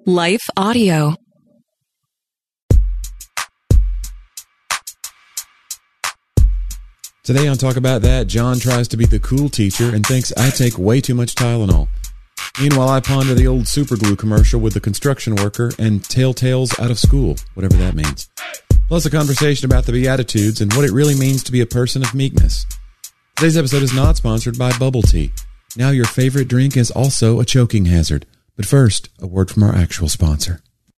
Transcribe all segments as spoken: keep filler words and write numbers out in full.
Life Audio. Today on Talk About That, John tries to be the cool teacher and thinks I take way too much Tylenol. Meanwhile, I ponder the old superglue commercial with the construction worker and telltales out of school, whatever that means. Plus a conversation about the Beatitudes and what it really means to be a person of meekness. Today's episode is not sponsored by Bubble Tea. Now your favorite drink is also a choking hazard. But first, a word from our actual sponsor.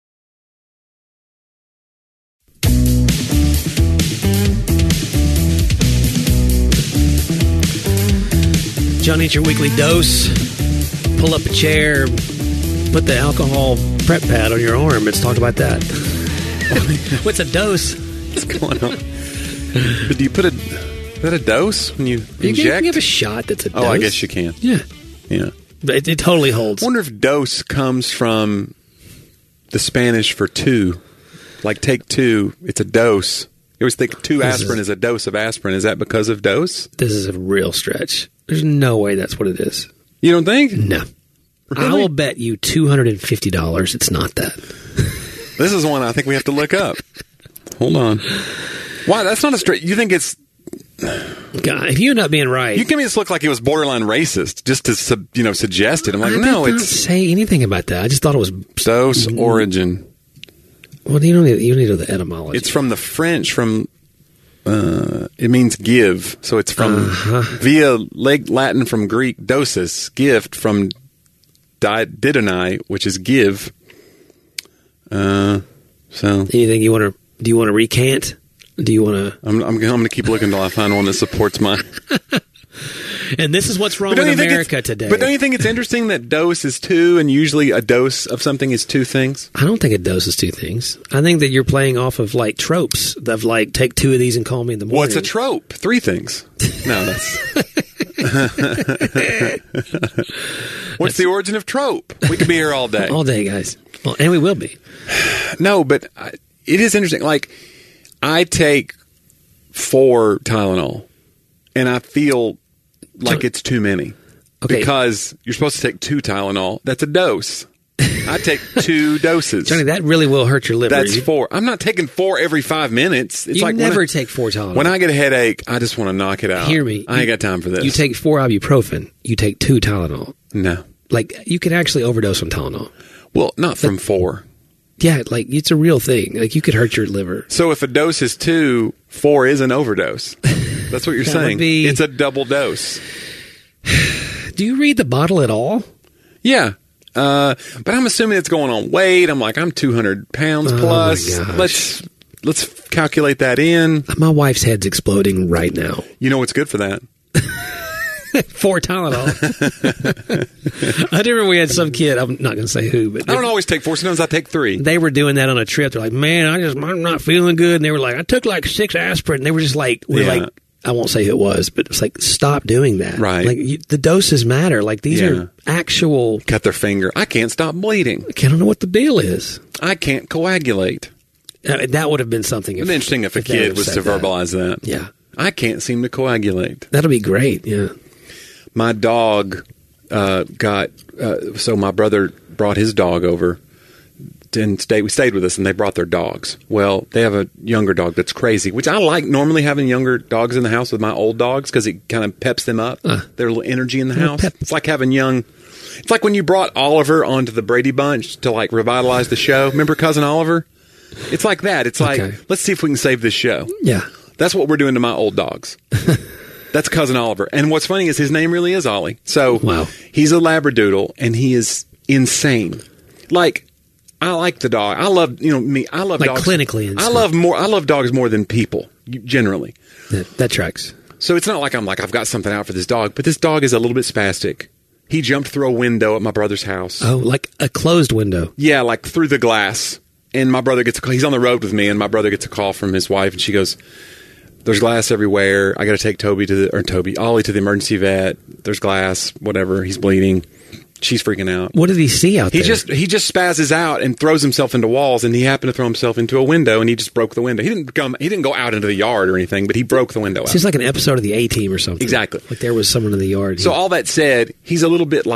John, eat your weekly dose. Pull up a chair. Put the alcohol prep pad on your arm. Let's talk about that. What's a dose? What's going on? But do you put a, is that a dose when you, you inject? Can, you have a shot that's a dose. Oh, I guess you can. Yeah. Yeah. It, it totally holds. I wonder if dose comes from the Spanish for two. Like take two, it's a dose. You always think two This aspirin is- is a dose of aspirin. Is that because of dose? This is a real stretch. There's no way that's what it is. You don't think? No. Really? I will bet you two hundred fifty dollars it's not that. This is one I think we have to look up. Hold on. Why? That's not a straight. You think it's. God, if you end up being right. You give me this look like it was borderline racist just to sub, you know suggest it. I'm like, I no, did not it's say anything about that. I just thought it was. dose origin. Well, you don't need, you don't need to know the etymology. It's from the French. From uh, it means give, so it's from Uh-huh. via leg Latin from Greek dosis, gift from di- didonai, which is give. Uh, so Anything you want to? Do you want to recant? Do you want to? I'm I'm, I'm going to keep looking until I find one that supports mine. And this is what's wrong don't with you think America it's- today. But don't you think it's interesting that dose is two, and usually a dose of something is two things? I don't think a dose is two things. I think that you're playing off of like tropes of like take two of these and call me in the morning. What's a trope? Three things. No, that's. What's the origin of trope? We could be here all day. all day, guys? Well, and we will be. No, but I, it is interesting. Like, I take four Tylenol, and I feel like So- it's too many. Okay. Because you're supposed to take two Tylenol. That's a dose. I take two doses. Johnny, that really will hurt your liver. That's you, four. I'm not taking four every five minutes. It's you like never when I, take four Tylenol. when I get a headache, I just want to knock it out. Hear me. I ain't You- got time for this. You take four ibuprofen. You take two Tylenol. no. Like you can actually overdose on Tylenol. Well, not from four. Yeah, like it's a real thing. Like you could hurt your liver. So if a dose is two, four is an overdose. That's what you're That would saying. be- It's a double dose. Do you read the bottle at all? Yeah. Uh, but I'm assuming it's going on weight. I'm like, I'm two hundred pounds Oh, plus. my gosh. Let's let's calculate that in. My wife's head's exploding right now. You know what's good for that? Four Tylenol. I remember we had some kid. I'm not going to say who, but I don't always take four. Sometimes I take three. they were doing that on a trip. They're like, "Man, I just I'm not feeling good." And they were like, "I took like six aspirin." And they were just like, "We're Yeah. like." I won't say who it was, but it's like, stop doing that. Right. Like, you, the doses matter. Like, these Yeah. are actual. Cut their finger. I can't stop bleeding. I don't know what the deal is. I can't coagulate. Uh, that would have been something. It'd be interesting if a they kid would've was said to that. verbalize that. Yeah. I can't seem to coagulate. That'll be great. Yeah. My dog uh, got uh, so my brother brought his dog over and stayed. We stayed with us, and they brought their dogs. Well, they have a younger dog that's crazy, which I like normally having younger dogs in the house with my old dogs because it kind of peps them up. Uh, Their little energy in the little house. pep. It's like having young. It's like when you brought Oliver onto the Brady Bunch to like revitalize the show. Remember Cousin Oliver? It's like that. It's like Okay. let's see if we can save this show. Yeah. That's what we're doing to my old dogs. That's Cousin Oliver. And what's funny is his name really is Ollie. So Wow. he's a Labradoodle, and he is insane. Like, I like the dog. I love, you know, me. I love Like dogs. clinically insane. I love more. I love dogs more than people, generally. That, that tracks. So it's not like I'm like, I've got something out for this dog. But this dog is a little bit spastic. He jumped through a window at my brother's house. Oh, like a closed window. Yeah, like through the glass. And my brother gets a call. He's on the road with me, and my brother gets a call from his wife, and she goes, "There's glass everywhere. I got to take Toby to the, or Toby, Ollie to the emergency vet. There's glass, whatever. He's bleeding." She's freaking out. What did he see out He there? just he just spazzes out and throws himself into walls, and he happened to throw himself into a window, and he just broke the window. He didn't come. He didn't go out into the yard or anything, but he broke the window out. Seems like an episode of the A-Team or something. Exactly. Like there was someone in the yard. So all that said, he's a little bit like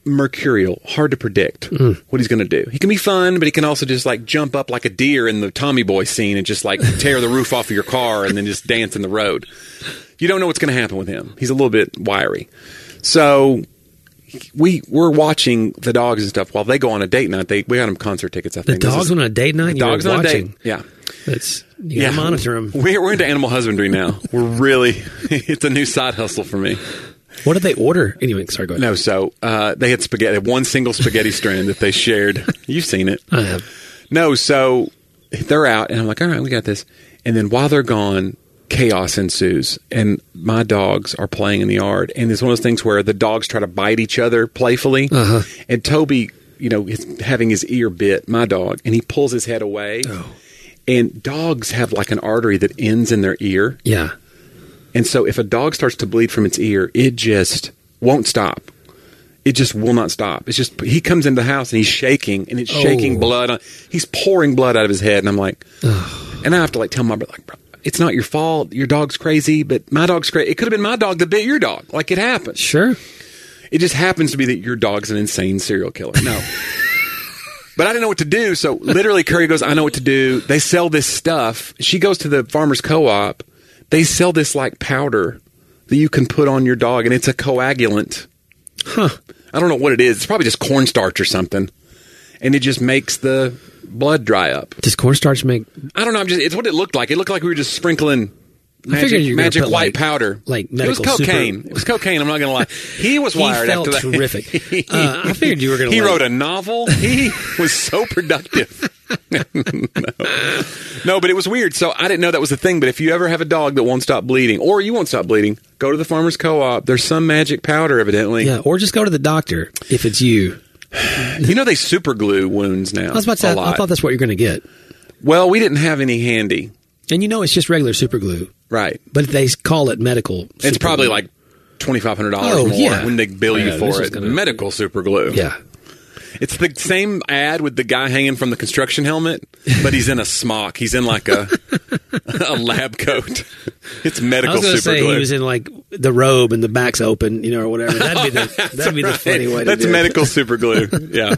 mercurial, hard to predict mm. what he's going to do. He can be fun, but he can also just like jump up like a deer in the Tommy Boy scene and just like tear the roof off of your car and then just dance in the road. You don't know what's going to happen with him. He's a little bit wiry. So we we're watching the dogs and stuff while they go on a date night. They we got them concert tickets. I the think the dogs is, on a date night. The dogs on watching. a date. Yeah, it's you yeah. gotta monitor them. We're we're into animal husbandry now. We're really it's a new side hustle for me. What did they order? Anyway, sorry, go ahead. No, so uh, they had spaghetti, one single spaghetti strand that they shared. You've seen it. I have. No, so they're out, and I'm like, all right, we got this. And then while they're gone, chaos ensues, and my dogs are playing in the yard. And it's one of those things where the dogs try to bite each other playfully. Uh-huh. And Toby, you know, is having his ear bit, my dog, and he pulls his head away. Oh. And dogs have like an artery that ends in their ear. Yeah. And so if a dog starts to bleed from its ear, it just won't stop. It just will not stop. It's just, he comes into the house and he's shaking, and it's oh. shaking blood. On, he's pouring blood out of his head. And I'm like, oh. and I have to like tell my brother, like, bro, it's not your fault. Your dog's crazy, but my dog's crazy. It could have been my dog that bit your dog. Like, it happens. Sure. It just happens to be that your dog's an insane serial killer. No. But I didn't know what to do. So literally Curry goes, I know what to do. They sell this stuff. She goes to the farmer's co-op. They sell this like powder that you can put on your dog, and it's a coagulant. Huh. I don't know what it is. It's probably just cornstarch or something. And it just makes the blood dry up. Does cornstarch make... I don't know. I'm just, it's what it looked like. It looked like we were just sprinkling magic, magic white like, powder. Like it was cocaine. Super... It was cocaine. I'm not going to lie. He was wired he felt after that. Terrific. uh, I figured you were going to. He like... wrote a novel. He was so productive. no. no, but it was weird. So I didn't know that was a thing. But if you ever have a dog that won't stop bleeding, or you won't stop bleeding, go to the farmer's co-op. There's some magic powder, evidently. Yeah, or just go to the doctor if it's you. You know they super glue wounds now. I was about to say, I, I thought that's what you're going to get. Well, we didn't have any handy. And you know it's just regular super glue. Right. But they call it medical super It's probably glue. like twenty-five hundred dollars oh, more yeah. when they bill yeah, you for it. Gonna... Medical super glue. Yeah. It's the same ad with the guy hanging from the construction helmet, but he's in a smock. He's in like a a lab coat. It's medical I was gonna super say glue. He was in like the robe and the back's open, you know, or whatever. That'd be the that'd be the right. funny way to That's do medical it. super glue. Yeah.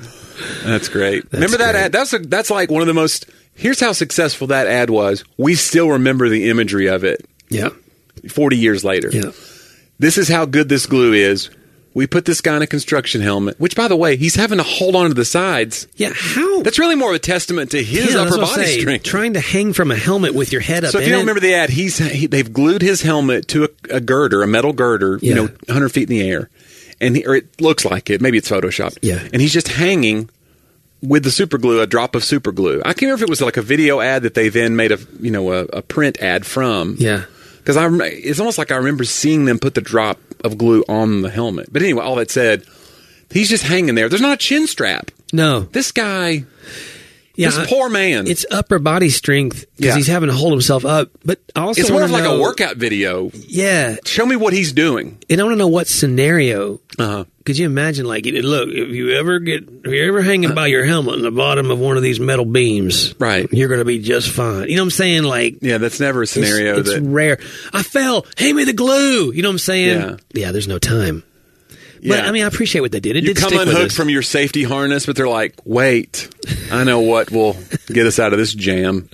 That's great. That's remember that great. ad? That's a, that's like one of the most. Here's how successful that ad was. We still remember the imagery of it. Yeah. forty years later. Yeah. This is how good this glue is. We put this guy in a construction helmet, which, by the way, he's having to hold on to the sides. Yeah, how? That's really more of a testament to his yeah, upper body say, strength. Trying to hang from a helmet with your head up. So if in you don't it. remember the ad, he's he, they've glued his helmet to a, a girder, a metal girder, yeah. you know, one hundred feet in the air, and he, or it looks like it. Maybe it's photoshopped. Yeah, and he's just hanging with the super glue, a drop of super glue. I can't remember if it was like a video ad that they then made a you know a, a print ad from. Yeah. Because I, it's almost like I remember seeing them put the drop of glue on the helmet. But anyway, all that said, he's just hanging there. There's not a chin strap. No. This guy, yeah, this poor man. It's upper body strength because yeah. he's having to hold himself up. But I also it's more of like know, a workout video. Yeah. Show me what he's doing. And I want to know what scenario. Uh-huh. Could you imagine, like, look, if you ever get, if you're ever hanging by your helmet in the bottom of one of these metal beams, right, you're going to be just fine. You know what I'm saying? Like, yeah, that's never a scenario. It's, it's that... rare. I fell. Hand me the glue. You know what I'm saying? Yeah, yeah there's no time. Yeah. But I mean, I appreciate what they did. It you did come stick with unhooked us. from your safety harness, but they're like, wait, I know what will get us out of this jam.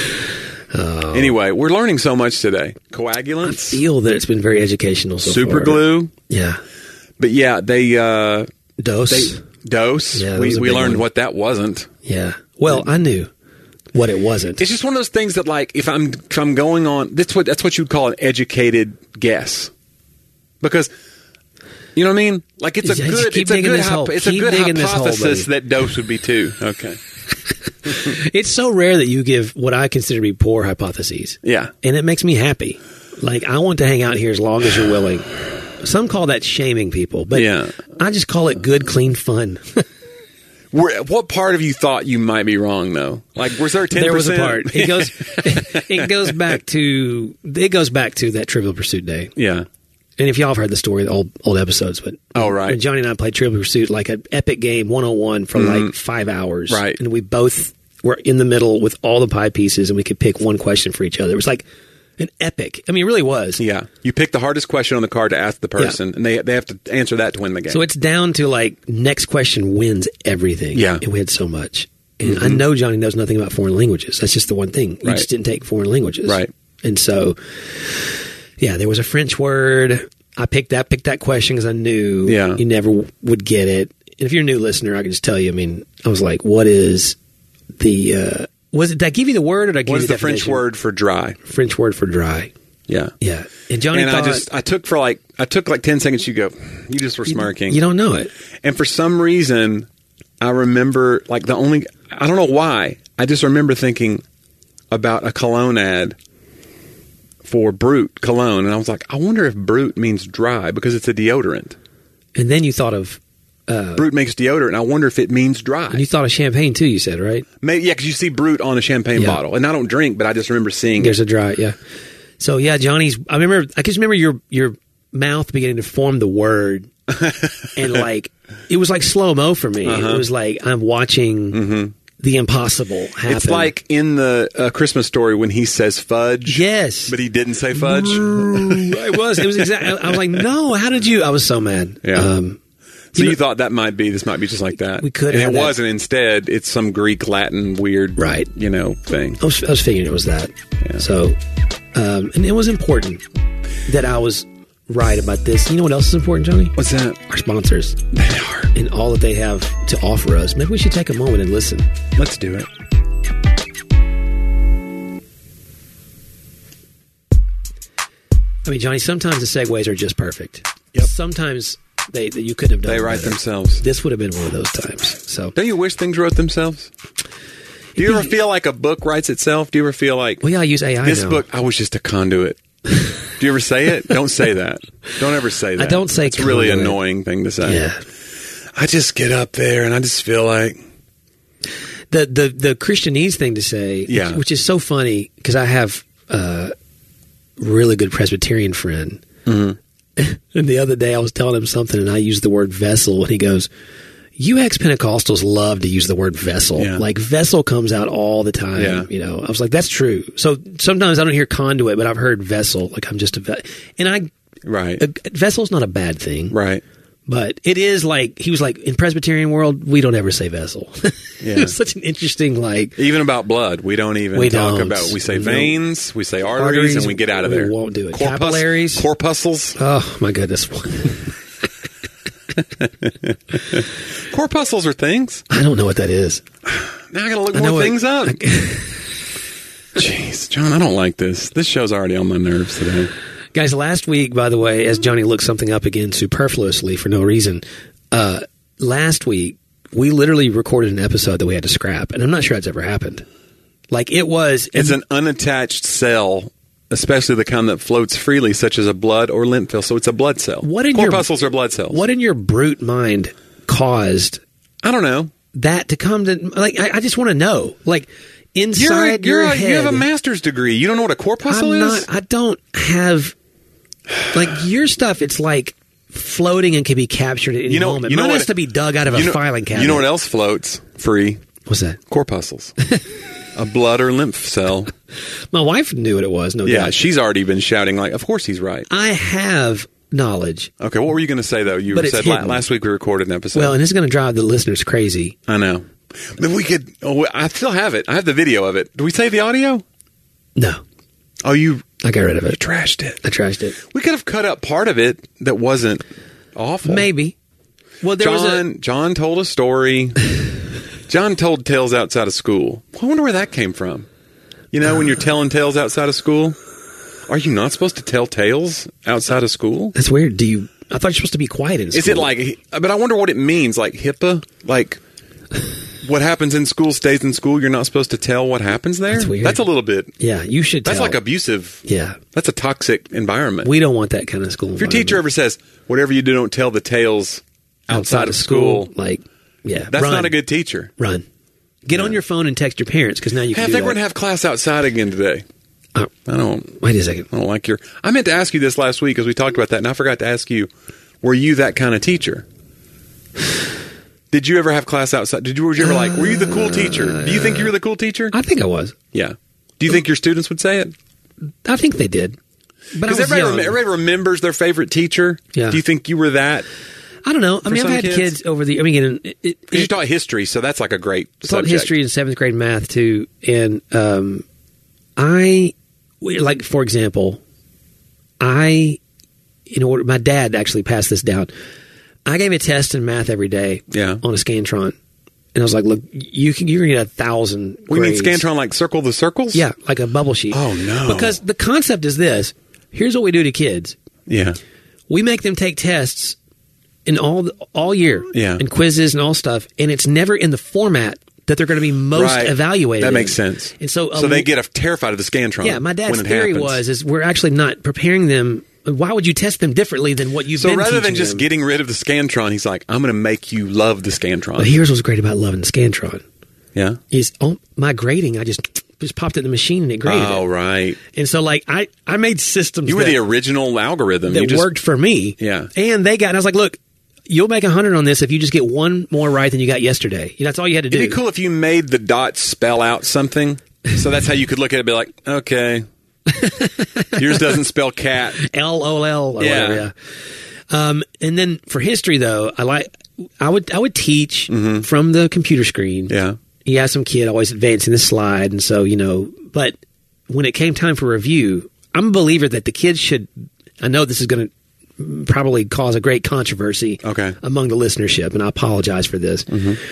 Oh. Anyway, we're learning so much today. Coagulants. I feel that it's been very educational so Super far. glue. Yeah. But yeah, they... Uh, Dose. They, dose. Yeah, we we learned one. what that wasn't. Yeah. Well, I knew what it wasn't. It's just one of those things that, like, if I'm if I'm going on, that's what that's what you'd call an educated guess, because you know what I mean. Like, it's a Just good keep it's a digging good this hole. it's a Keep good digging this hole, hypothesis buddy. that dose would be too. Okay. It's so rare that you give what I consider to be poor hypotheses. Yeah. And it makes me happy. Like, I want to hang out here as long as you're willing. Some call that shaming people, but yeah. I just call it good, clean fun. Where, what part of you thought you might be wrong, though? Like, was there ten percent? There was a part. It goes, it goes back to it goes back to that Trivial Pursuit day. Yeah. And if y'all have heard the story, the old old episodes, but oh right, when Johnny and I played Trivial Pursuit, like an epic game, one on one for mm-hmm. like five hours, right? And we both were in the middle with all the pie pieces, and we could pick one question for each other. It was like an epic. I mean, it really was. Yeah. You pick the hardest question on the card to ask the person, Yeah. and they they have to answer that to win the game. So it's down to like next question wins everything. Yeah. And we had so much. And Mm-hmm. I know Johnny knows nothing about foreign languages. That's just the one thing. You Right. just didn't take foreign languages. Right. And so, yeah, there was a French word. I picked that picked that question because I knew Yeah. you never w- would get it. And if you're a new listener, I can just tell you, I mean, I was like, what is the, uh, was it, did I give you the word or did I give What you is the the French definition? word for dry? French word for dry. Yeah. Yeah. And Johnny And thought, I just, I took for like, I took like ten seconds. You go, you just were smirking. you don't know it. And for some reason, I remember, like, the only, I don't know why, I just remember thinking about a cologne ad for Brute cologne. And I was like, I wonder if Brute means dry because it's a deodorant. And then you thought of, Brute makes deodorant, and I wonder if it means dry. and you thought of champagne too, you said, right? Maybe, yeah, because you see Brute on a champagne Yeah. bottle. And I don't drink, but I just remember seeing There's it. a dry, yeah. So yeah, Johnny's. I remember. I just remember your your mouth beginning to form the word, and like it was like slow mo for me. Uh-huh. It was like I'm watching Mm-hmm. the impossible happen. It's like in the uh, Christmas Story when he says fudge. yes, But he didn't say fudge. it was. It was exactly. I was like, no. How did you? I was so mad. Yeah. Um, So You you, know- thought that might be, this might be just like that. We could And have it that. wasn't. Instead, it's some Greek, Latin, weird, Right. you know, thing. I was, I was figuring it was that. Yeah. So, um, and it was important that I was right about this. You know what else is important, Johnny? What's that? Our sponsors They are. and all that they have to offer us. Maybe we should take a moment and listen. Let's do it. I mean, Johnny, sometimes the segues are just perfect. Yep. Sometimes they, they you couldn't have done They it write better. themselves. This would have been one of those times. So, Don't you wish things wrote themselves? Do you ever feel like a book writes itself? Do you ever feel like well, yeah, I use A I this now. book, I was just a conduit? Do you ever say it? Don't say that. Don't ever say that. don't say It's a really conduit. annoying thing to say. Yeah. I just get up there and I just feel like, The the the Christianese thing to say, Yeah. which, which is so funny because I have a really good Presbyterian friend. Mm-hmm. And the other day I was telling him something and I used the word vessel and he goes, you ex-Pentecostals love to use the word vessel. Yeah. Like vessel comes out all the time. Yeah. You know, I was like, that's true. So sometimes I don't hear conduit, but I've heard vessel. Like I'm just a ve- and I right, a, vessel's not a bad thing, right. but it is like he was like in Presbyterian world we don't ever say vessel. Yeah. It was such an interesting like. Even about blood, we don't even We talk don't. about. We say We don't. veins, we say arteries, Arteries, and we get out of we there. won't do it. Corpus- Capillaries. corpuscles, Oh my goodness! corpuscles are things. I don't know what that is. Now I gotta look I know more what- things up. Jeez, John, I don't like this. This show's already on my nerves today. Guys, last week, by the way, as Johnny looked something up again superfluously for no reason, uh, last week we literally recorded an episode that we had to scrap, and I'm not sure that's ever happened. Like it was, It's an unattached cell, especially the kind that floats freely, such as a blood or lymph cell. So it's a blood cell. What in your- corpuscles are blood cells. what in your brute mind caused I don't know. that to come to like. I, I just want to know, like You're, inside a, you're your a, head. you have a master's degree. You don't know what a corpuscle I'm is? not. I don't have like your stuff. It's like floating and can be captured at any You know- moment. you know Mine what- has to be dug out of a you know, filing cabinet. You know what else floats free? What's that? Corpuscles. A blood or lymph cell. My wife knew what it was. No Yeah, doubt. she's already been shouting like, of course he's right. I have knowledge. Okay, what were you going to say, though? You But it's said la- hidden. last week we recorded an episode. Well, and this is going to drive the listeners crazy. I know. But we could, oh, I still have it. I have the video of it. Do we save the audio? No, Oh, you I got rid of it. trashed it. I trashed it. We could have cut up part of it that wasn't awful. Maybe. Well, there John, was John told a story. John told tales outside of school. I wonder where that came from. You know, when you're telling tales outside of school, are you not supposed to tell tales outside of school? a. That's weird. Do you? I thought you're supposed to be quiet in school. Is it like, but I wonder what it means, like HIPAA? Like, what happens in school stays in school? You're not supposed to tell what happens there? That's weird. That's a little bit, Yeah, you should. that's tell. like abusive. Yeah, That's a toxic environment. we don't want that kind of school. If your teacher ever says, whatever you do, don't tell the tales outside, of school, like, yeah, that's run. not a good teacher. Run. Get on your phone and text your parents because now you Hey, can I do think we're that. going to have class outside again today. Oh, I don't wait a second. I don't like your... I meant to ask you this last week because we talked about that, and I forgot to ask you, were you that kind of teacher? Did you ever have class outside? Did you, were you ever like, were you the cool teacher? Do you think you were the cool teacher? I think I was. Yeah. Do you think your students would say it? I think they did. But I was Because everybody, young. rem- everybody remembers their favorite teacher. Yeah. Do you think you were that? I don't know. I mean, I've some had kids? kids? over the. I mean, again, it, it, Because you it, taught history, so that's like a great I taught subject. history in seventh grade math too, and um, I we- like for example, I in order my dad actually passed this down. I gave a test in math every day Yeah. on a Scantron, and I was like, "Look, you can you're gonna get a thousand." We mean grades. Scantron like circle the circles? Yeah, like a bubble sheet. Oh, no. Because the concept is this: here's what we do to kids. Yeah. We make them take tests in all the, all year, Yeah. and quizzes and all stuff, and it's never in the format that they're going to be most Right. evaluated. That in. makes sense. And so, So a- they get a, terrified of the Scantron. yeah. My dad's when it theory happens. was is we're actually not preparing them. Why would you test them differently than what you've So been rather than teaching just them? getting rid of the Scantron, he's like, I'm going to make you love the Scantron. But here's what's great about loving the Scantron Yeah. is oh, my grading. I just just popped it in the machine and it graded Oh, it. right. And so like I I made systems You were that, the original algorithm. that you just, worked for me. Yeah. And they got. And I was like, look. You'll make a hundred on this if you just get one more right than you got yesterday. You know, that's all you had to do. It'd be cool if you made the dots spell out something. So that's how you could look at it and be like, okay. Yours doesn't spell cat. L O L or Yeah. whatever. Yeah. Um, and then for history, though, I like I would I would teach from the computer screen. Mm-hmm. Yeah. You have some kid always advancing the slide, and so you know. But when it came time for review, I'm a believer that the kids should. I know this is going to probably cause a great controversy Okay. among the listenership, and I apologize for this.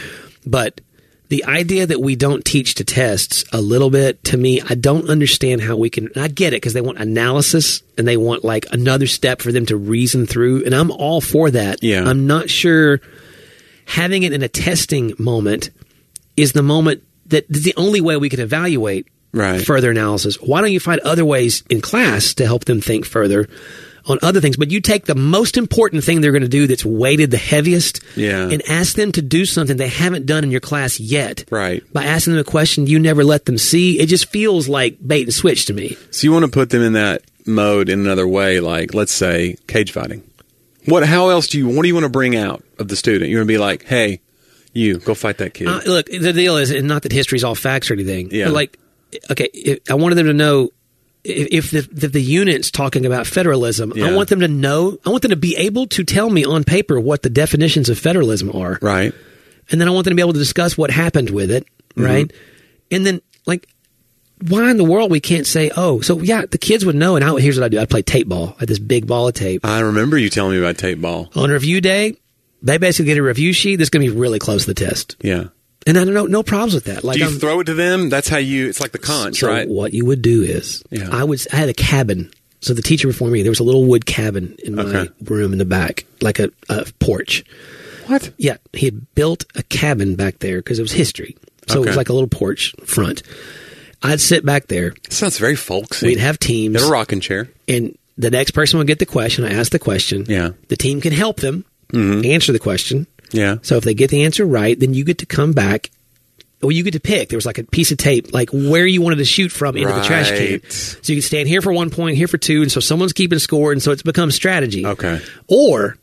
But the idea that we don't teach to tests a little bit, to me, I don't understand how we can. And I get it because they want analysis and they want like another step for them to reason through, and I'm all for that. Yeah. I'm not sure having it in a testing moment is the moment that is the only way we can evaluate Right. further analysis. Why don't you find other ways in class to help them think further on other things? But you take the most important thing they're going to do that's weighted the heaviest Yeah. and ask them to do something they haven't done in your class yet. Right. By asking them a question you never let them see. It just feels like bait and switch to me. So you want to put them in that mode in another way, like, let's say, cage fighting. What? How else do you, what do you want to bring out of the student? You're going to be like, hey, you, go fight that kid. Uh, look, the deal is, and not that history's all facts or anything, Yeah. but like, okay, if, I wanted them to know if, if the, the, the unit's talking about federalism, Yeah. I want them to know, I want them to be able to tell me on paper what the definitions of federalism are. Right. And then I want them to be able to discuss what happened with it, right? And then, like, why in the world we can't say, oh, so yeah, the kids would know, and I, here's what I do. I'd play tape ball. I had this big ball of tape. I remember you telling me about tape ball. On review day, they basically get a review sheet that's going to be really close to the test. Yeah. And I don't know, no problems with that. Like, Do you I'm- throw it to them? That's how you, it's like the conch, so right? what you would do is, Yeah. I would, I had a cabin. So the teacher before me, there was a little wood cabin in my Okay. room in the back, like a, a porch. What? Yeah, he had built a cabin back there because it was history. So it Okay. was like a little porch front. I'd sit back there. Sounds very folksy. We'd have teams. Get a rocking chair. And the next person would get the question. I ask the question. Yeah. The team can help them answer the question. Yeah. So if they get the answer right, then you get to come back. Or you get to pick. There was like a piece of tape, like where you wanted to shoot from into the trash can. Right. So you can stand here for one point, here for two, and so someone's keeping score, and so it's become strategy. Okay. Or,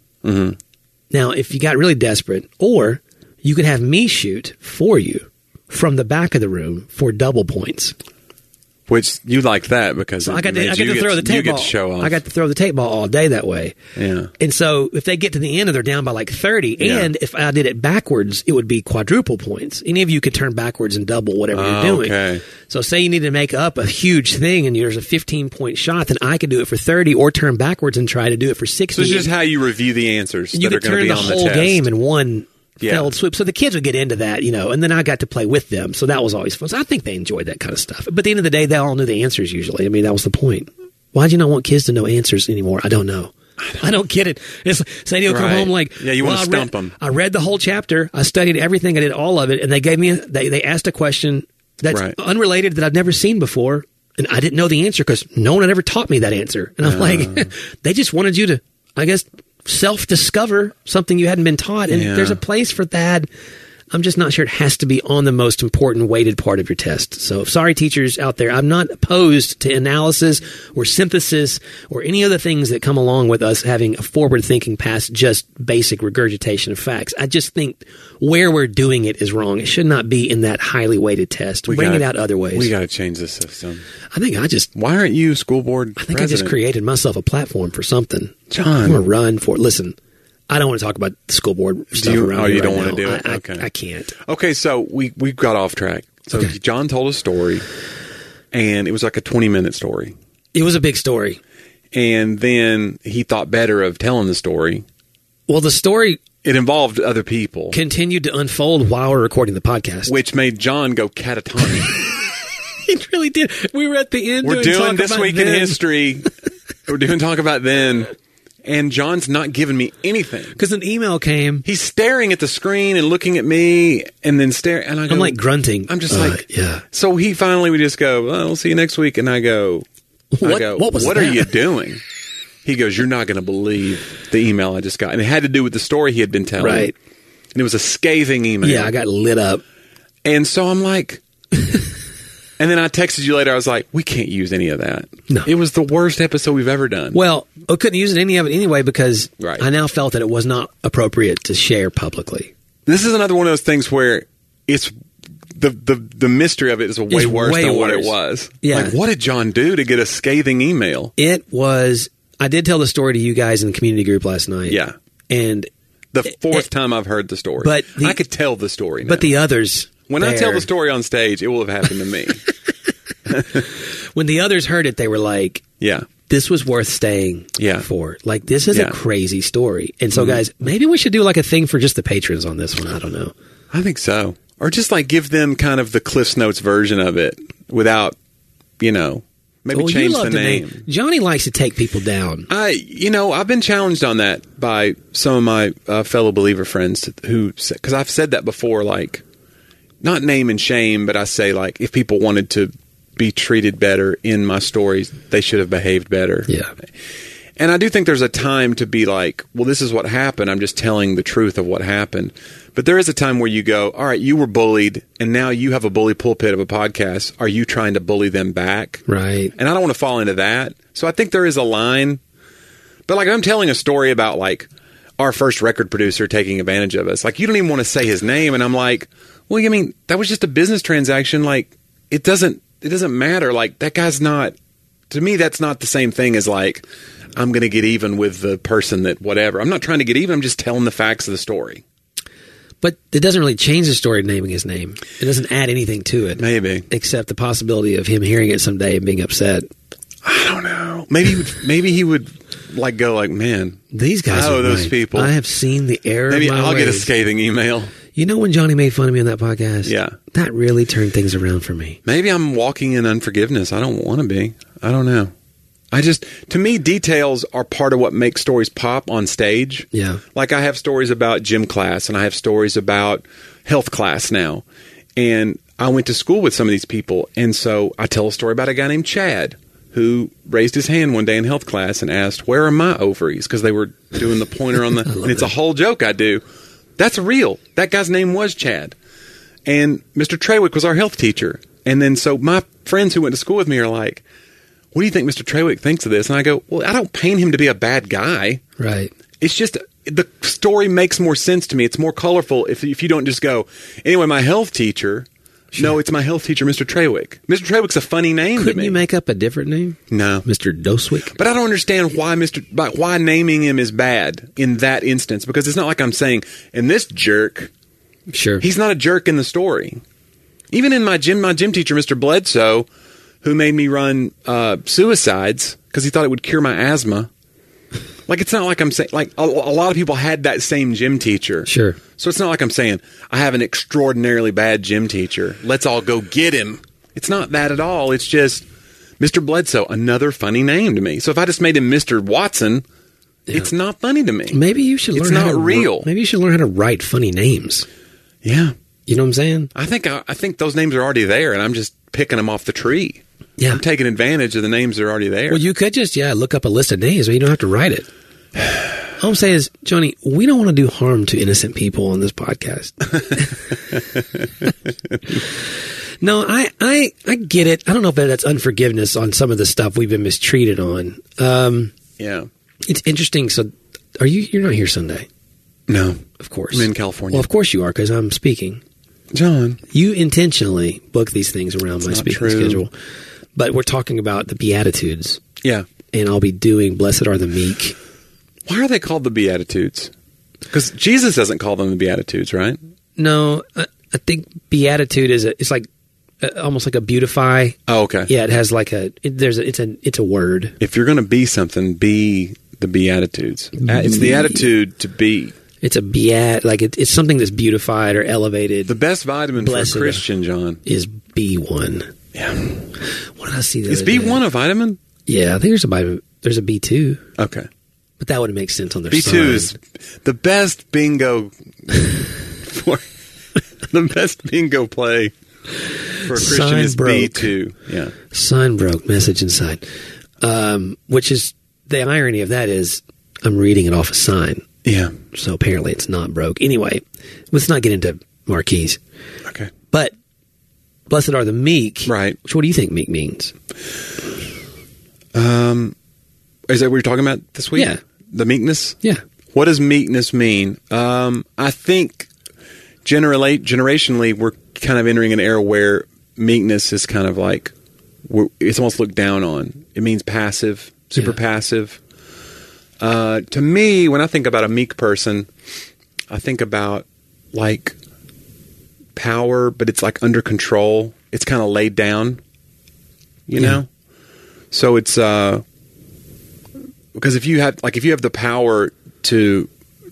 now if you got really desperate, or you could have me shoot for you from the back of the room for double points. Which you like that because So it I got to, means I got you to throw get, the tape you ball. get to show off. I got to throw the tape ball all day that way. Yeah. And so if they get to the end and they're down by like thirty, Yeah. and if I did it backwards, it would be quadruple points. Any of you could turn backwards and double whatever Oh, you're doing. okay. So say you need to make up a huge thing and there's a fifteen point shot, then I could do it for thirty or turn backwards and try to do it for sixty. So it's just how you review the answers and you that are could going to turn be the on the whole test. game in one Yeah. failed swoop. So the kids would get into that, you know, and then I got to play with them. So that was always fun. So I think they enjoyed that kind of stuff. But at the end of the day, they all knew the answers usually. I mean, that was the point. Why'd you not want kids to know answers anymore? I don't know. I don't get it. It's say they'll come Right. home like, Yeah, you wanna well, I stump read- 'em. I read the whole chapter. I studied everything. I did all of it, and they gave me. A, they they asked a question that's Right. unrelated that I've never seen before, and I didn't know the answer because no one had ever taught me that answer. And I'm like, they just wanted you to, I guess, self-discover something you hadn't been taught, and Yeah. there's a place for that. I'm just not sure it has to be on the most important weighted part of your test. So sorry, teachers out there. I'm not opposed to analysis or synthesis or any other things that come along with us having a forward thinking past just basic regurgitation of facts. I just think where we're doing it is wrong. It should not be in that highly weighted test. We Bring gotta, it out other ways. We got to change the system. I think I just... Why aren't you school board I think president? I just created myself a platform for something. John. I'm going to run for it. Listen, I don't want to talk about the school board stuff you, around oh, here you don't right want to now. do it? I, I, okay. I can't. Okay, so we, we got off track. So Okay. John told a story, and it was like a twenty-minute story. It was a big story. And then he thought better of telling the story. Well, the story It involved other people, continued to unfold while we're recording the podcast. which made John go catatonic. It really did. We were at the end. We're doing doing Talk This About Week in Then. History. We're doing Talk About Then. And John's not giving me anything. Because an email came. He's staring at the screen and looking at me and then staring. And I go, I'm like grunting. I'm just Uh, like, yeah. So he finally would just go, well, we'll see you next week. And I go, I What- go, what was what that?" are you doing? He goes, you're not going to believe the email I just got. And it had to do with the story he had been telling. Right. And it was a scathing email. Yeah, I got lit up. And so I'm like, and then I texted you later. I was like, we can't use any of that. No. It was the worst episode we've ever done. Well, I couldn't use any of it anyway because Right. I now felt that it was not appropriate to share publicly. This is another one of those things where it's the the, the mystery of it is way It's worse way than what it worse. was. Yeah. Like, what did John do to get a scathing email? It was. I did tell the story to you guys in the community group last night. Yeah. And The fourth it- time I've heard the story. But the- I could tell the story now. but the others. when I tell there- the story on stage, it will have happened to me. when the others heard it, they were like, Yeah. this was worth staying Yeah. for. Like, this is Yeah. a crazy story. And so, guys, maybe we should do like a thing for just the patrons on this one. I don't know. I think so. Or just like give them kind of the Cliff's Notes version of it without, you know, maybe Well, you change love the to name. name. Johnny likes to take people down. I, you know, I've been challenged on that by some of my uh, fellow believer friends who, because I've said that before, like, not name and shame, but I say, like, if people wanted to be treated better in my stories, they should have behaved better. Yeah. And I do think there's a time to be like, well, this is what happened. I'm just telling the truth of what happened. But there is a time where you go, all right, you were bullied, and now you have a bully pulpit of a podcast. Are you trying to bully them back? Right. And I don't want to fall into that. So I think there is a line. But like I'm telling a story about like our first record producer taking advantage of us. Like you don't even want to say his name. And I'm like, well, I mean, that was just a business transaction. Like it doesn't, it doesn't matter. Like that guy's not, to me, that's not the same thing as like, I'm going to get even with the person that whatever. I'm not trying to get even. I'm just telling the facts of the story. But it doesn't really change the story naming his name. It doesn't add anything to it. Maybe. Except the possibility of him hearing it someday and being upset. I don't know. Maybe he would, maybe he would like go like, man, These guys Oh, are those right. people. I have seen the error maybe of my I'll get a ways. scathing email. You know when Johnny made fun of me on that podcast? Yeah. That really turned things around for me. Maybe I'm walking in unforgiveness. I don't want to be. I don't know. I just, to me, details are part of what makes stories pop on stage. Yeah. Like I have stories about gym class and I have stories about health class now. And I went to school with some of these people. And so I tell a story about a guy named Chad who raised his hand one day in health class and asked, where are my ovaries? Because they were doing the pointer on the, and it's a whole joke I do. That's real. That guy's name was Chad. And Mister Trawick was our health teacher. And then so my friends who went to school with me are like, what do you think Mister Trawick thinks of this? And I go, well, I don't paint him to be a bad guy. Right. It's just the story makes more sense to me. It's more colorful if if you don't just go, anyway, my health teacher. Sure. No, it's my health teacher, Mister Trawick. Mister Trawick's a funny name Couldn't to me. you make up a different name? No. Mister Doswick? But I don't understand why Mister but why naming him is bad in that instance, because it's not like I'm saying, and this jerk, Sure. he's not a jerk in the story. Even in my gym, my gym teacher, Mister Bledsoe, who made me run uh, suicides because he thought it would cure my asthma. Like, it's not like I'm saying, like, a, a lot of people had that same gym teacher. Sure. So it's not like I'm saying, I have an extraordinarily bad gym teacher. Let's all go get him. It's not that at all. It's just Mister Bledsoe, another funny name to me. So if I just made him Mister Watson, Yeah. it's not funny to me. Maybe you should learn It's how not to real. Maybe you should learn how to write funny names. Yeah. You know what I'm saying? I think I, I think those names are already there, and I'm just picking them off the tree. Yeah. I'm taking advantage of the names that are already there. Well, you could just, yeah, look up a list of names, but you don't have to write it. All I'm saying is, Johnny, we don't want to do harm to innocent people on this podcast. No, I, I, I get it. I don't know if that's unforgiveness on some of the stuff we've been mistreated on. Um, yeah. It's interesting. So are you, you're not here Sunday? No. Of course. I'm in California. Well, of course you are, because I'm speaking. John. You intentionally book these things around It's my not speaking true. schedule. But we're talking about the Beatitudes. Yeah. And I'll be doing Blessed are the Meek. Why are they called the Beatitudes? Because Jesus doesn't call them the Beatitudes, right? No, I, I think Beatitude is a, it's like uh, almost like a beautify. Oh, okay. Yeah, it has like a, it, there's a, it's a, it's a word. If you're going to be something, be the Beatitudes. Uh, It's the attitude to be. It's a beat, like it, it's something that's beautified or elevated. The best vitamin Blessed for a Christian, John. is B one. Yeah. What did I see? The Is other B day? one a vitamin? Yeah, I think there's a vitamin. There's a B two, Okay. but that wouldn't make sense on their B two sign. is the best bingo for the best bingo play for a Christian Sign is broke. B two. Yeah. Sign broke, message inside. Um, which is, the irony of that is I'm reading it off a sign. Yeah. So apparently it's not broke. Anyway, let's not get into marquees. Okay. But blessed are the meek. Right. Which, what do you think meek means? Um, is that what you're talking about this week? Yeah. The meekness? Yeah. What does meekness mean? Um, I think generally, generationally, we're kind of entering an era where meekness is kind of like, we're, it's almost looked down on. It means passive, super Yeah. passive. Uh, to me, when I think about a meek person, I think about like power, but it's like under control. It's kind of laid down, you Yeah. know? So it's, uh, because if you have, like, if you have the power to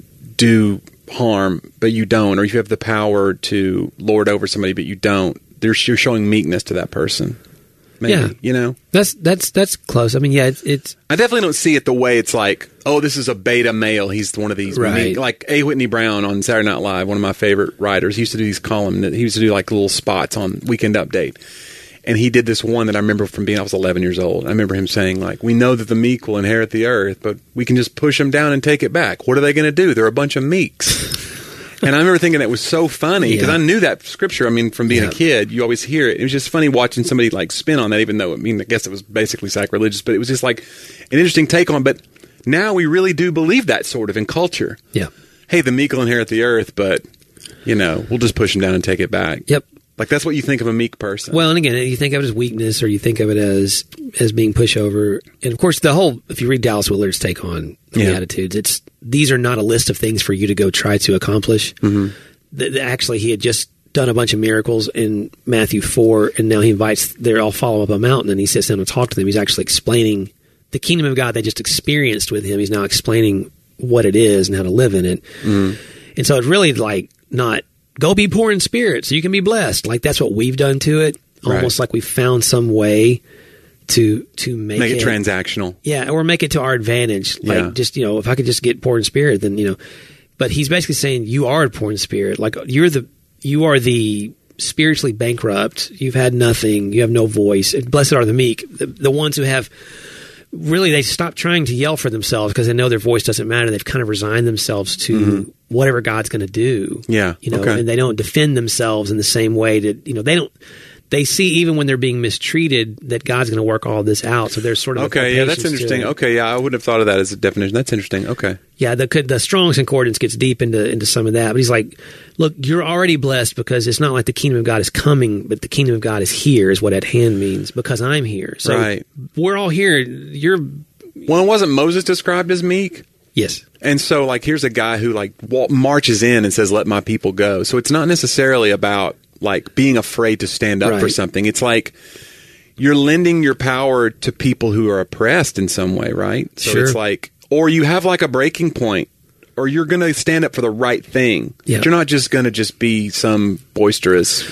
do harm, but you don't, or if you have the power to lord over somebody, but you don't, there's, you're showing meekness to that person. Maybe, Yeah. you know? That's that's that's close. I mean, yeah, it's, it's I definitely don't see it the way it's like, oh, this is a beta male. He's one of these. Right. meek- Like A. Whitney Brown on Saturday Night Live, one of my favorite writers. He used to do these columns. He used to do like little spots on Weekend Update. And he did this one that I remember from being, I was eleven years old. I remember him saying, like, we know that the meek will inherit the earth, but we can just push them down and take it back. What are they going to do? They're a bunch of meeks. And I remember thinking that was so funny because Yeah. I knew that scripture. I mean, from being Yeah. a kid, you always hear it. It was just funny watching somebody like spin on that, even though, I mean, I guess it was basically sacrilegious, but it was just like an interesting take on. But now we really do believe that sort of in culture. yeah. Hey, the meek will inherit the earth, but, you know, we'll just push them down and take it back. Yep. Like, that's what you think of a meek person. Well, and again, you think of it as weakness, or you think of it as as being pushover. And of course, the whole, if you read Dallas Willard's take on the Yeah. Beatitudes, it's these are not a list of things for you to go try to accomplish. Mm-hmm. The, the, actually, he had just done a bunch of miracles in Matthew four, and now he invites, they all follow up a mountain, and he sits down and talk to them. He's actually explaining the kingdom of God they just experienced with him. He's now explaining what it is and how to live in it. Mm. And so it's really like not, go be poor in spirit so you can be blessed. Like that's what we've done to it. Almost Right. like we found some way to to make, Make it transactional. Yeah, or make it to our advantage. Like Yeah. just, you know, if I could just get poor in spirit, then, you know. But he's basically saying you are poor in spirit. Like you're the you are the spiritually bankrupt. You've had nothing. You have no voice. Blessed are the meek, the, the ones who have really, they stop trying to yell for themselves because they know their voice doesn't matter. They've kind of resigned themselves to mm-hmm. whatever God's going to do. Yeah, you know, okay. and they don't defend themselves in the same way that, you know, they don't. They see even when they're being mistreated that God's going to work all this out. So there's sort of okay. A Yeah, that's patience to interesting. it. Okay, yeah, I wouldn't have thought of that as a definition. That's interesting. Okay. Yeah, the the Strong's Concordance gets deep into into some of that, but he's like, look, you're already blessed because it's not like the kingdom of God is coming, but the kingdom of God is here, is what at hand means, because I'm here. So Right. we're all here. You're Well, wasn't Moses described as meek? yes, And so, like, here's a guy who like wa- marches in and says, "Let my people go." So it's not necessarily about like being afraid to stand up for Right. something. It's like you're lending your power to people who are oppressed in some way, right? So Sure. it's like, or you have like a breaking point, or you're going to stand up for the right thing. Yeah. But you're not just going to just be some boisterous.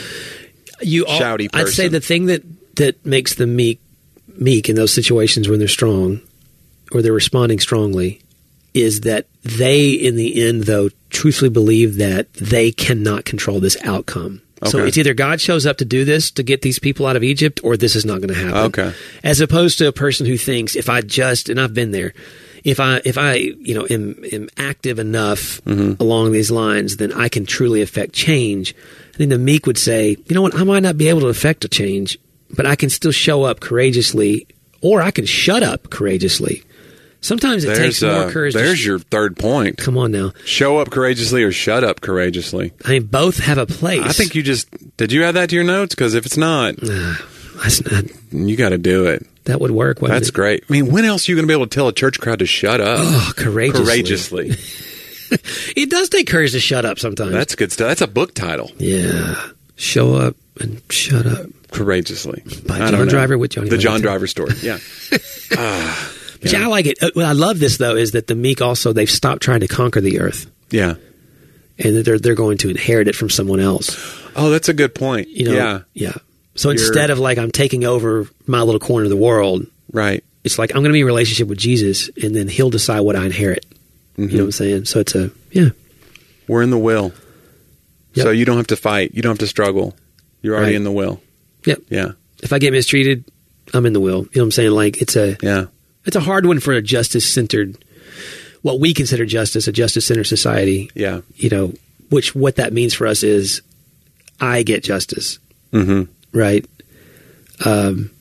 you all, Shouty I'd say person. the thing that that makes them meek meek in those situations when they're strong or they're responding strongly is that they, in the end, though, truthfully believe that they cannot control this outcome. So Okay. it's either God shows up to do this to get these people out of Egypt, or this is not going to happen. Okay. As opposed to a person who thinks, if I just, and I've been there, if I if I you know am am active enough Mm-hmm. along these lines, then I can truly affect change. I think the meek would say, you know what, I might not be able to affect a change, but I can still show up courageously, or I can shut up courageously. Sometimes it takes There's, more uh, courage. to there's sh- your third point. Come on now. Show up courageously or shut up courageously. I mean, both have a place. I think you just did. You add that to your notes? Because if it's not, That's not, you got to do it. that would work. wouldn't That's it? great. I mean, when else are you going to be able to tell a church crowd to shut up? Oh, courageously. Courageously. It does take courage to shut up sometimes. That's good stuff. That's a book title. yeah. Show up and shut up. Courageously. By I John don't know. Driver with Johnny The John Huntington. Driver story. Yeah. Ah, But yeah, I like it. Uh, What I love this though is that the meek also they've stopped trying to conquer the earth, yeah. and that they're they're going to inherit it from someone else. Oh, that's a good point. You know, yeah. yeah. So You're- instead of like I'm taking over my little corner of the world, Right. it's like I'm going to be in a relationship with Jesus, and then He'll decide what I inherit. Mm-hmm. You know what I'm saying? So it's a yeah. We're in the will. Yep. So you don't have to fight. You don't have to struggle. You're already Right. in the will. Yep. Yeah. If I get mistreated, I'm in the will. You know what I'm saying? Like it's a Yeah. it's a hard one for a justice centered, what we consider justice, a justice centered society. Yeah. You know, which what that means for us is I get justice, Mm-hmm. right? Um,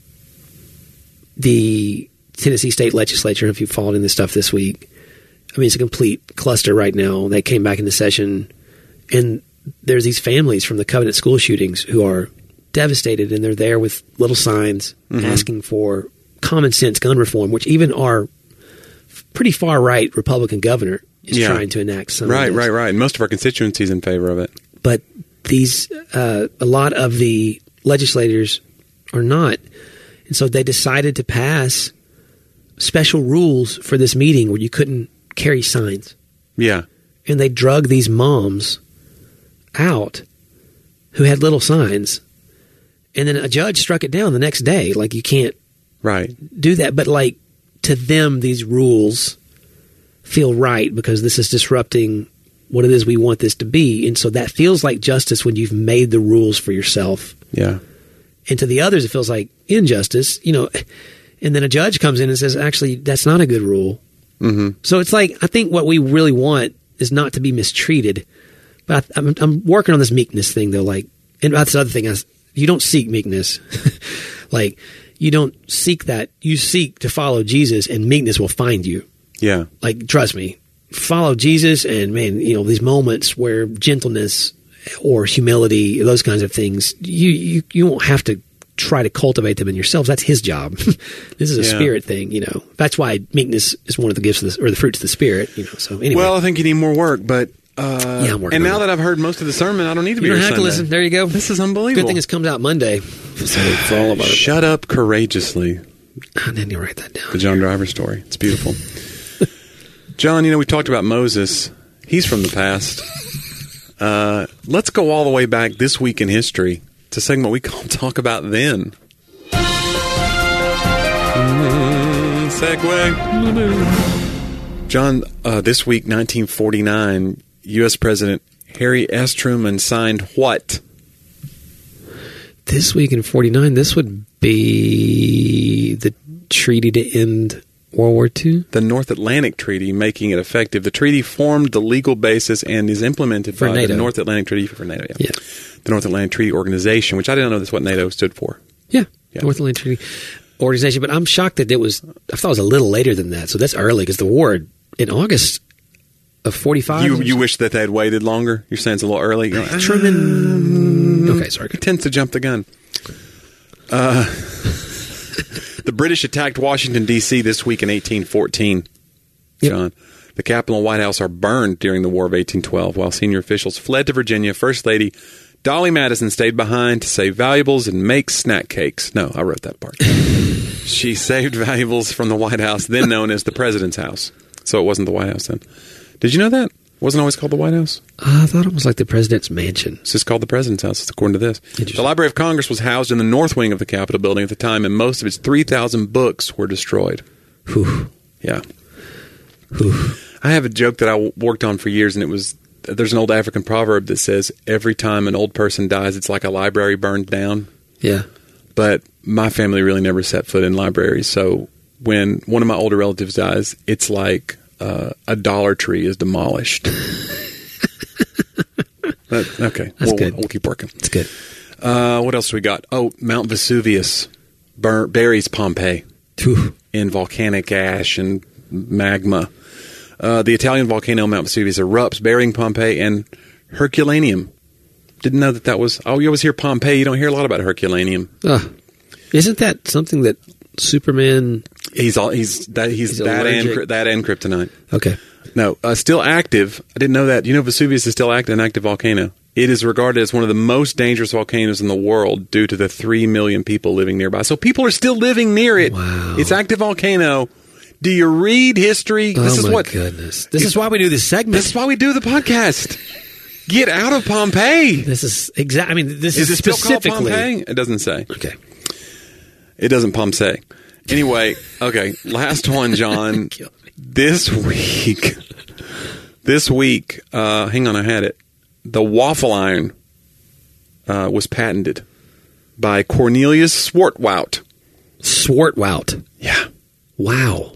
the Tennessee State Legislature, if you've followed in this stuff this week, I mean, it's a complete cluster right now. They came back into session, and there's these families from the Covenant school shootings who are devastated, and they're there with little signs Mm-hmm. asking for common sense gun reform, which even our pretty far right Republican governor is Yeah. trying to enact. Some of Right, this. right, right. And most of our constituencies in favor of it. But these, uh, a lot of the legislators are not. And so they decided to pass special rules for this meeting where you couldn't carry signs. Yeah. And they drug these moms out who had little signs. And then a judge struck it down the next day. Like, you can't Right. do that. But, like, to them, these rules feel right because this is disrupting what it is we want this to be. And so that feels like justice when you've made the rules for yourself. Yeah. And to the others, it feels like injustice, you know. And then a judge comes in and says, actually, that's not a good rule. Mm-hmm. So it's like, I think what we really want is not to be mistreated. But I, I'm, I'm working on this meekness thing, though. Like, and that's the other thing. I, you don't seek meekness. Like, you don't seek that. You seek to follow Jesus, and meekness will find you. Yeah. Like, trust me, follow Jesus, and man, you know, these moments where gentleness or humility, those kinds of things, you you, you won't have to try to cultivate them in yourselves. That's His job. This is a Yeah. spirit thing, you know. That's why meekness is one of the gifts of the, or the fruits of the Spirit, you know. So anyway, Well, I think you need more work, but uh, Yeah, I'm working and on now it. that I've heard most of the sermon, I don't need to be you don't here have to Sunday. listen. There you go. This is unbelievable. Good thing it comes out Monday. So for all of our, Shut up courageously. I didn't even write that down. The John Driver story. It's beautiful. John, you know, we talked about Moses. He's from the past. Uh, let's go all the way back this week in history to a segment we call Talk About Then. Mm, segue. John, uh, this week, nineteen forty-nine, U S President Harry S. Truman signed what? This week in forty-nine, this would be the treaty to end World War Two? The North Atlantic Treaty, making it effective. The treaty formed the legal basis and is implemented For by NATO. the North Atlantic Treaty for NATO. Yeah. Yeah. The North Atlantic Treaty Organization, which I didn't know that's what NATO stood for. Yeah. Yeah. North Atlantic Treaty Organization. But I'm shocked that it was, I thought it was a little later than that. So that's early because the war in August of forty-five. You you wish that they had waited longer? You're saying it's a little early? You're like, Truman. Okay, sorry. He tends to jump the gun. Uh, the British attacked Washington, D C this week in eighteen fourteen. Yep. John. The Capitol and White House are burned during the War of eighteen twelve while senior officials fled to Virginia. First Lady Dolly Madison stayed behind to save valuables and make snack cakes. No, I wrote that part. She saved valuables from the White House, then known as the President's House. So it wasn't the White House then. Did you know that? It wasn't always called the White House? Uh, I thought it was like the President's Mansion. It's just called the President's House, according to this. Interesting. The Library of Congress was housed in the north wing of the Capitol building at the time, and most of its three thousand books were destroyed. Whew. Yeah. Whew. I have a joke that I w- worked on for years, and it was, there's an old African proverb that says, every time an old person dies, it's like a library burned down. Yeah. But my family really never set foot in libraries, so when one of my older relatives dies, it's like uh, a Dollar Tree is demolished. But, okay, That's we'll, good. we'll keep working. It's good. Uh, what else do we got? Oh, Mount Vesuvius bur- buries Pompeii Whew. in volcanic ash and magma. Uh, the Italian volcano Mount Vesuvius erupts, burying Pompeii and Herculaneum. Didn't know that that was... Oh, you always hear Pompeii. You don't hear a lot about Herculaneum. Uh, isn't that something that Superman... He's all he's that he's, He's that and allergic. that and kryptonite. Okay. No, uh, still active. I didn't know that. You know, Vesuvius is still act- an active volcano. It is regarded as one of the most dangerous volcanoes in the world due to the three million people living nearby. So people are still living near it. Wow. It's active volcano. Do you read history? Oh, this is my what. goodness. This is why we do this segment. This is why we do the podcast. Get out of Pompeii. This is exact. I mean, this Is is, it still called specifically. Pompeii? It doesn't say. Okay. It doesn't Pompeii. Anyway, okay. Last one, John. Kill me. This week, this week, uh, hang on, I had it. The waffle iron uh, was patented by Cornelius Swartwout. Swartwout. Yeah. Wow.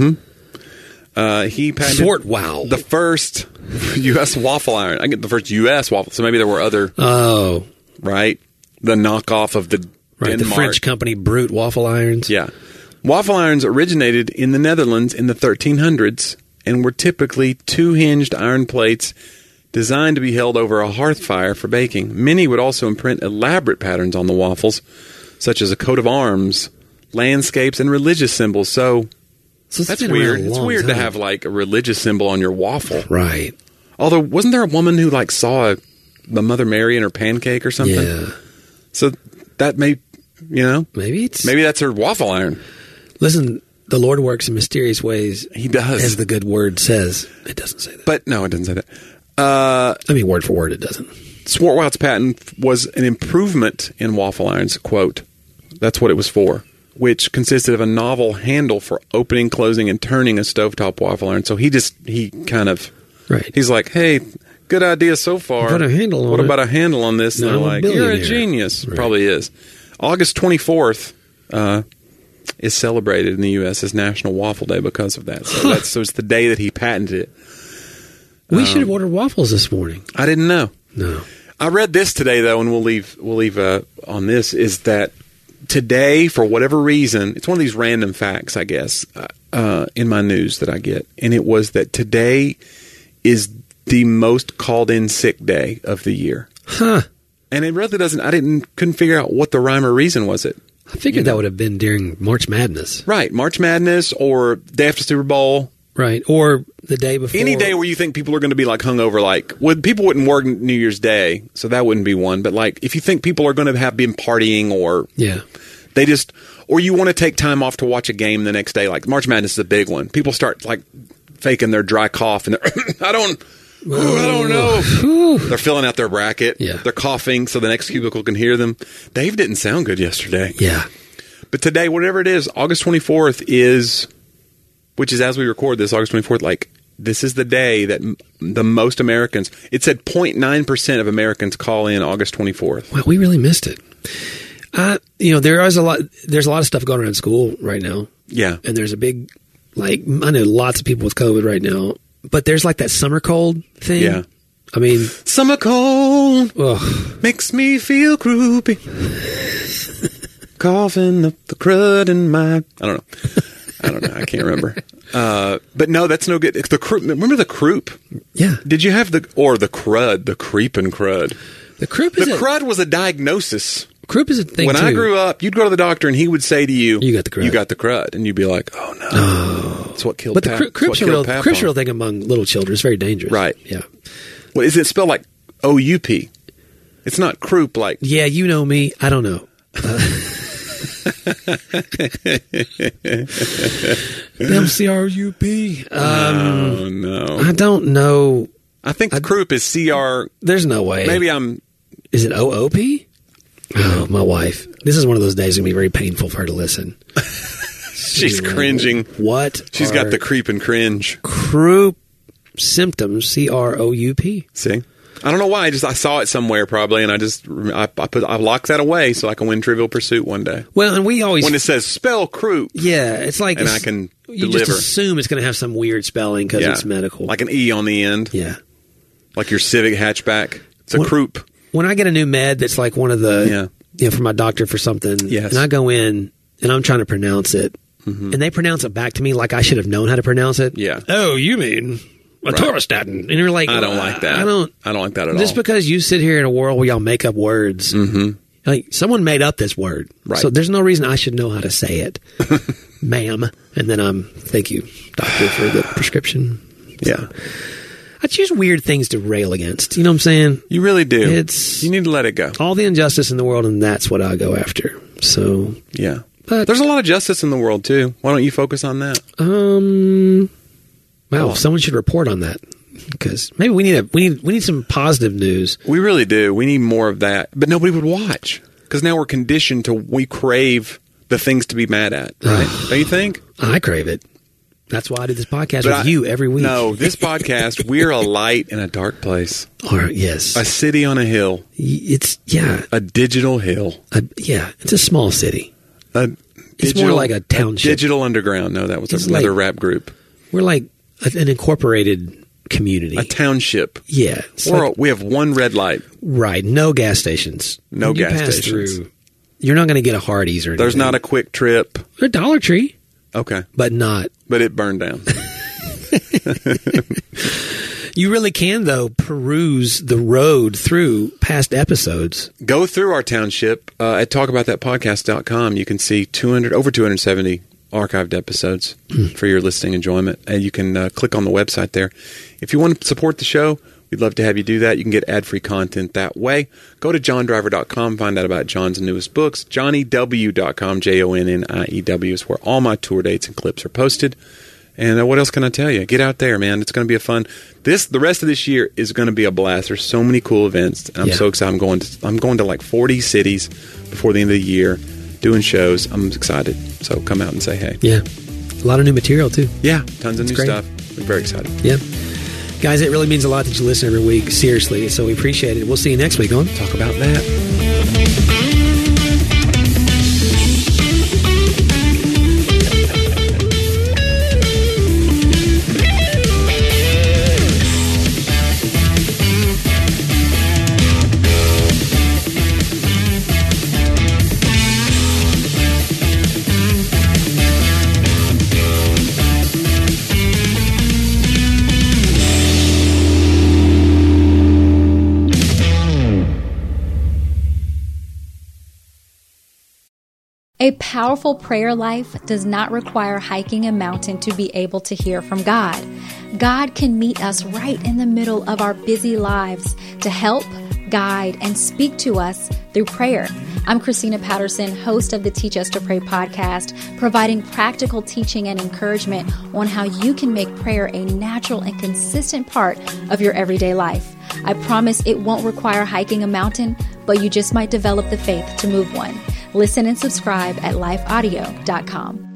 Uh, he patented Swartwout. the first U S waffle iron. I get the first U S waffle, so maybe there were other, Oh, right? The knockoff of the right. Denmark. The French company Brute waffle irons. Yeah. Waffle irons originated in the Netherlands in the thirteen hundreds and were typically two-hinged iron plates designed to be held over a hearth fire for baking. Many would also imprint elaborate patterns on the waffles, such as a coat of arms, landscapes, and religious symbols. So So it's that's been around weird. a It's long weird to time. have like a religious symbol on your waffle. Right. Although, wasn't there a woman who like saw a, the Mother Mary in her pancake or something? Yeah. So that may, you know, Maybe it's. maybe that's her waffle iron. Listen, the Lord works in mysterious ways. He does. As the good word says. It doesn't say that. But no, it doesn't say that. Uh, I mean, word for word, it doesn't. Swartwout's patent was an improvement in waffle irons, quote. That's what it was for, which consisted of a novel handle for opening, closing, and turning a stovetop waffle iron. So he just, he kind of, Right. he's like, hey, good idea so far. Put a handle on What it. about a handle on this? And Now they're I'm a like, you're a billionaire. genius. Right. Probably is. August twenty-fourth uh, is celebrated in the U S as National Waffle Day because of that. So, that's, so it's the day that he patented it. We Um, should have ordered waffles this morning. I didn't know. No. I read this today, though, and we'll leave. We'll leave uh, on this. Is that today, for whatever reason, it's one of these random facts, I guess, uh, uh, in my news that I get, and it was that today is the most called in sick day of the year, Huh. and it really doesn't. I didn't couldn't figure out what the rhyme or reason was. It I figured that would have been during March Madness. right? March Madness or day after Super Bowl. Right. Or the day before. Any day where you think people are going to be like hungover, like would people wouldn't work New Year's Day, so that wouldn't be one. But like if you think people are going to have been partying or Yeah. they just, or you want to take time off to watch a game the next day. Like March Madness is a big one. People start like faking their dry cough and they're, I don't, ooh, I don't know. Whew. They're filling out their bracket. Yeah. They're coughing so the next cubicle can hear them. Dave didn't sound good yesterday. Yeah. But today, whatever it is, August twenty-fourth is, which is as we record this, August twenty-fourth, like this is the day that m- the most Americans, it said zero point nine percent of Americans call in August twenty-fourth. Wow, we really missed it. Uh, you know, there is a lot. There's a lot of stuff going on in school right now, Yeah. and there's a big, like, I know lots of people with COVID right now, but there's like that summer cold thing. Yeah. I mean, Summer cold ugh. makes me feel croupy. Coughing up the crud in my... I don't know. I don't know. I can't remember. Uh, but no, that's no good. It's the croup. Remember the croup? Yeah, Did you have the... Or the crud. The creeping crud. the croup The is a, crud was a diagnosis. croup is a thing. When too. I grew up, you'd go to the doctor and he would say to you... You got the crud. You got the crud. And you'd be like, oh, no. That's what killed but the Pap- cr- that's croup's what a real, killed Papa. croup's a real thing among little children. It's very dangerous. Right. Yeah. Well, is it spelled like O U P? It's not croup like... Yeah, you know me. I don't know. M C R U P. Um, oh, no. I don't know. I think the croup is C R... There's no way. Maybe I'm... Is it O O P? Oh, my wife. This is one of those days going to be very painful for her to listen. She's cringing. What? She's are got the creep and cringe. croup symptoms. C R O U P. See? I don't know why. I just I saw it somewhere probably, and I just I, I put I locked that away so I can win Trivial Pursuit one day. Well, and we always when it says spell croup, yeah, it's like and it's, I can you deliver. just assume it's going to have some weird spelling because Yeah. it's medical, like an E on the end, yeah. like your Civic hatchback. It's a What- croup. When I get a new med that's like one of the, Yeah. you know, for my doctor for something, Yes. and I go in and I'm trying to pronounce it, Mm-hmm. and they pronounce it back to me like I should have known how to pronounce it. Yeah. Oh, you mean a Right. Torostatin? And you're like, I don't "Uh, like that. I don't. I don't like that at Just all. because you sit here in a world where y'all make up words, Mm-hmm. like someone made up this word, Right. so there's no reason I should know how to say it, ma'am. And then I'm thank you, doctor, for the prescription. Yeah. I choose weird things to rail against. You know what I'm saying? You really do. It's- you need to let it go. All the injustice in the world, and that's what I go after. So, Yeah. but There's a lot of justice in the world too. Why don't you focus on that? um, Come wow, on. someone should report on that because maybe we need a we need we need some positive news. We really do. We need more of that. But nobody would watch because now we're conditioned to we crave the things to be mad at. Right? Don't you think? I crave it. That's why I do this podcast But with I- you every week. No, this podcast, we're a light in a dark place. Or yes, A city on a hill. it's yeah, A digital hill. a, yeah. It's a small city. A It's more like a township. Digital Underground. No, that was It's another like- rap group. We're like a, an incorporated community. A township. yeah, it's Or like- we have one red light. right. No gas stations. No When you gas pass stations. through, you're not going to get a Hardee's or anything. There's not a quick trip. a Dollar Tree, Okay. but not. But it burned down. You really can, though, peruse the road through past episodes. Go through our township uh, at talk about that podcast dot com. You can see two hundred over two hundred seventy archived episodes for your listening enjoyment. And you can uh, click on the website there. If you want to support the show, we'd love to have you do that. You can get ad-free content that way. Go to john driver dot com, find out about John's newest books. johnny w dot com, J O N N I E W is where all my tour dates and clips are posted. And uh, what else can I tell you? Get out there, man. It's going to be a fun. This the rest of this year is going to be a blast. There's so many cool events. And I'm Yeah. so excited. I'm going to I'm going to like forty cities before the end of the year, doing shows. I'm excited. So come out and say hey. Yeah. A lot of new material, too. Yeah, tons of new great. stuff. I'm very excited. Yeah. Guys, it really means a lot that you listen every week. Seriously. So we appreciate it. We'll see you next week on Talk about that. A powerful prayer life does not require hiking a mountain to be able to hear from God. God can meet us right in the middle of our busy lives to help, guide, and speak to us through prayer. I'm Christina Patterson, host of the Teach Us to Pray podcast, providing practical teaching and encouragement on how you can make prayer a natural and consistent part of your everyday life. I promise it won't require hiking a mountain, but you just might develop the faith to move one. Listen and subscribe at life audio dot com.